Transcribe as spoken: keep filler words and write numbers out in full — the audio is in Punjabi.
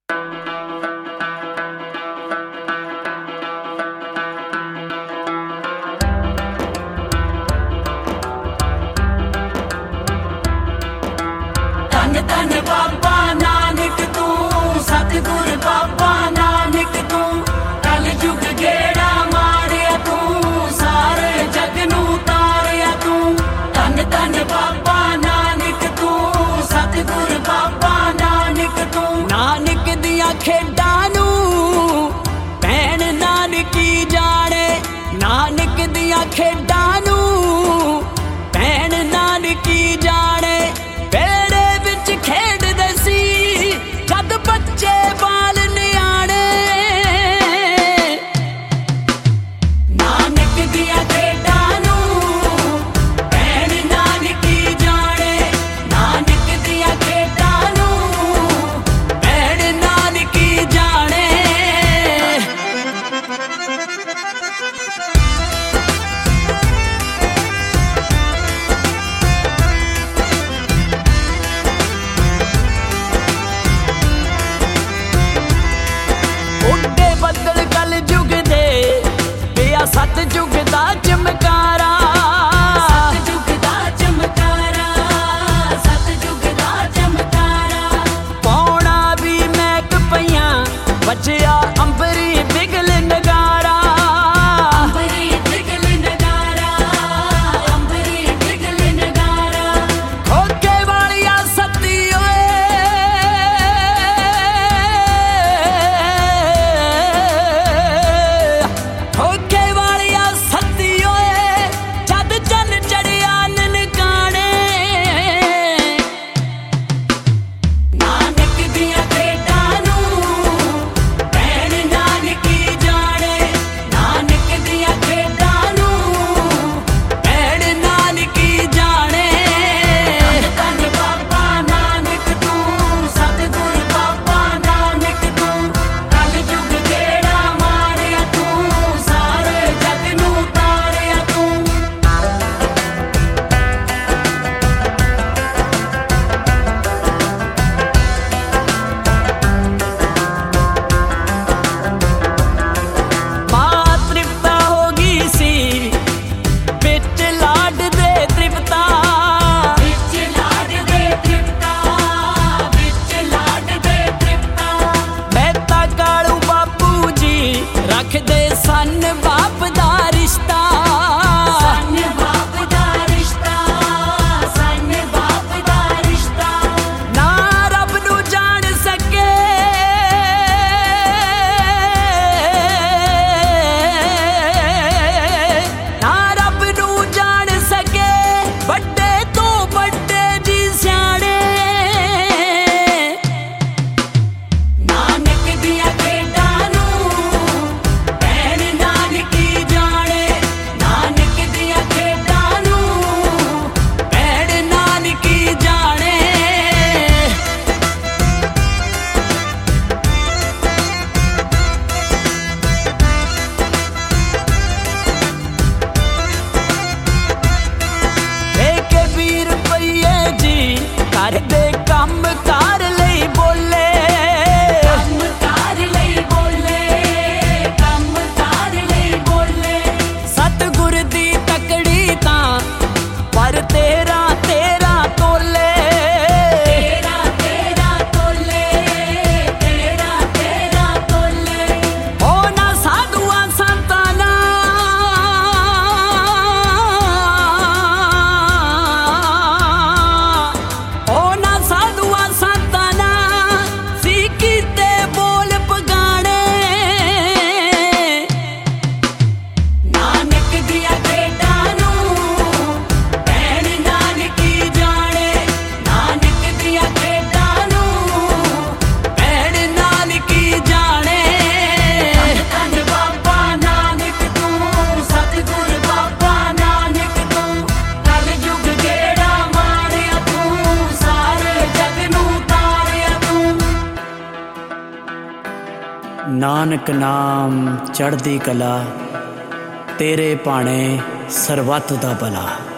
धन धन बाबा नानक तू, सतगुर बाबा नानक तू, कल युग गेड़ा मारिया तू, सारे जग नू तारिया तू। धन धन बाबा नानक तू, सतगुर बाबा नानक तू। नानक दिया खेडां नू भैन नानकी जाने, नानक दिया खेडां नू भैन नानकी जाने। बेड़े विच खेडदे सी जद बच्चे बाल नियाणे, नानक दिया खेडां नू भैन नानकी जाने, नानक दिया खेडां नू भैन नानकी जाने। ਉੱਡੇ ਬੱਦਲ ਕਲ ਯੁਗ ਦੇ ਪਿਆ ਸਤ ਯੁਗ ਦਾ ਚਮਕਾਰਾ, ਸਤ ਯੁਗ ਦਾ ਚਮਕਾਰਾ, ਸਤ ਯੁਗ ਦਾ ਚਮਕਾਰਾ। ਪੌਣਾ ਵੀ ਮਹਿਕ ਪਈਆਂ ਬਚਿਆ ਅੰਬਰੀ ਬਿਗਲ ਨਗਾਰਾ, ਅੰਬਰੀ ਬਿਗਲ ਨਗਾਰਾ, ਅੰਬਰੀ ਬਿਗਲ ਨਗਾਰਾ। ਖੋਕੇ ਵਾਲੀਆ ਸੱਤੀ ਓਏ, ਖੋਕੇ ਵਾਲੀਆ ਸੱਤੀ ਓਏ, ਜਦ ਚੰਨ ਚੜਿਆ ਨਨਕਾਣੇ। ਨਾਨਕ ਦੀਆਂ ਖੇਡਾਂ ਨੂੰ ਭੈਣ ਨਾਨਕੀ ਜਾਣੇ, ਨਾਨਕ ਦੀਆਂ ਖੇਡਾਂ ਨੂੰ ਭੈਣ ਨਾਨਕੀ ਜਾਣੇ। ਧੰਨ ਧੰਨ ਬਾਬਾ ਨਾਨਕ ਤੂੰ, ਸਤਿਗੁਰ ਬਾਬਾ ਨਾਨਕ ਤੂੰ, ਕਲ ਯੁਗ ਗੇੜਾ ਮਾਰਿਆ ਤੂੰ, ਸਾਰੇ ਜਗ ਨੂੰ ਤਾਰਿਆ ਤੂੰ। ਮਾਂ ਤ੍ਰਿਪਤਾ ਹੋ ਗਈ ਸੀ ਵਿੱਚ ਲਾਡ ਦੇ ਤ੍ਰਿਪਤਾ, ਵਿੱਚ ਲਾਡ ਦੇ ਤ੍ਰਿਪਤਾ, ਵਿੱਚ ਲਾਡ ਦੇ ਤ੍ਰਿਪਤਾ। ਮਹਿਤਾ ਕਾਲੂ ਬਾਪੂ ਜੀ ਰੱਖਦੇ ਸਨ ਬਾਪ ਦਾ ਰਿਸ਼ਤਾ, ਸਨ ਬਾਪ ਦਾ ਰਿਸ਼ਤਾ, ਸਨ ਬਾਪ ਦਾ ਰਿਸ਼ਤਾ। ਨਾ ਰੱਬ ਨੂੰ ਜਾਣ ਸਕੇ ਨਾ ਰੱਬ ਨੂੰ ਜਾਣ ਸਕੇ, ਵੱਡੇ ਤੋਂ ਵੱਡੇ ਜੀ ਸਿਆਣੇ। ਨਾਨਕ ਦੀਆਂ ਖੇਡਾਂ ਨੂੰ ਭੈਣ ਨਾਨਕੀ ਜਾਣੇ, ਨਾਨਕ ਦੀਆਂ ਖੇਡਾਂ ਨੂੰ ਭੈਣ ਨਾਨਕੀ ਜਾਣੇ। ਠੇਕੇ ਵੀਹ ਰੁਪਈਏ ਜੀ ਕਰਦੇ ਕੰਮ ਕਾਰ ਲਈ ਬੋਲੇ, ਕੰਮ ਕਾਰ ਲਈ ਬੋਲੇ, ਕੰਮ ਕਾਰ ਲਈ ਬੋਲੇ। ਸਤਿਗੁਰ ਦੀ ਤਕੜੀ ਤਾਂ ਪਰ ਤੇਰਾ ਤੇਰਾ ਤੋਲੇ, ਤੇਰਾ ਤੇਰਾ ਤੋਲੇ, ਤੇਰਾ ਤੇਰਾ ਤੋਲੇ। ਉਹ ਨਾ ਸਾਧੂਆਂ ਸੰਤਾਂ ਨਾਲ, ਉਹ ਨਾ ਸਾਧੂਆਂ ਸੰਤਾਂ ਨਾਲ ਸੀ ਕੀਤੇ ਬੋਲ ਪਗਾਣੇ। ਨਾਨਕ ਦੀਆਂ ਖੇਡਾਂ ਨੂੰ ਭੈਣ ਨਾਨਕੀ ਜਾਣੇ, ਨਾਨਕ ਦੀਆਂ ਖੇਡਾਂ ਨੂੰ ਭੈਣ ਨਾਨਕੀ ਜਾਣੇ। ਧੰਨ ਧੰਨ ਬਾਬਾ ਨਾਨਕ ਤੂੰ, ਸਤਿਗੁਰ ਬਾਬਾ ਨਾਨਕ ਤੂੰ, ਕਲ ਯੁਗ ਗੇੜਾ ਮਾਰਿਆ ਤੂੰ, ਸਾਰੇ ਜਗ ਨੂੰ ਤਾਰਿਆ ਤੂੰ। ਨਾਨਕ ਨਾਮ ਚੜ੍ਹਦੀ ਕਲਾ, ਤੇਰੇ ਭਾਣੇ ਸਰਬੱਤ ਦਾ ਭਲਾ।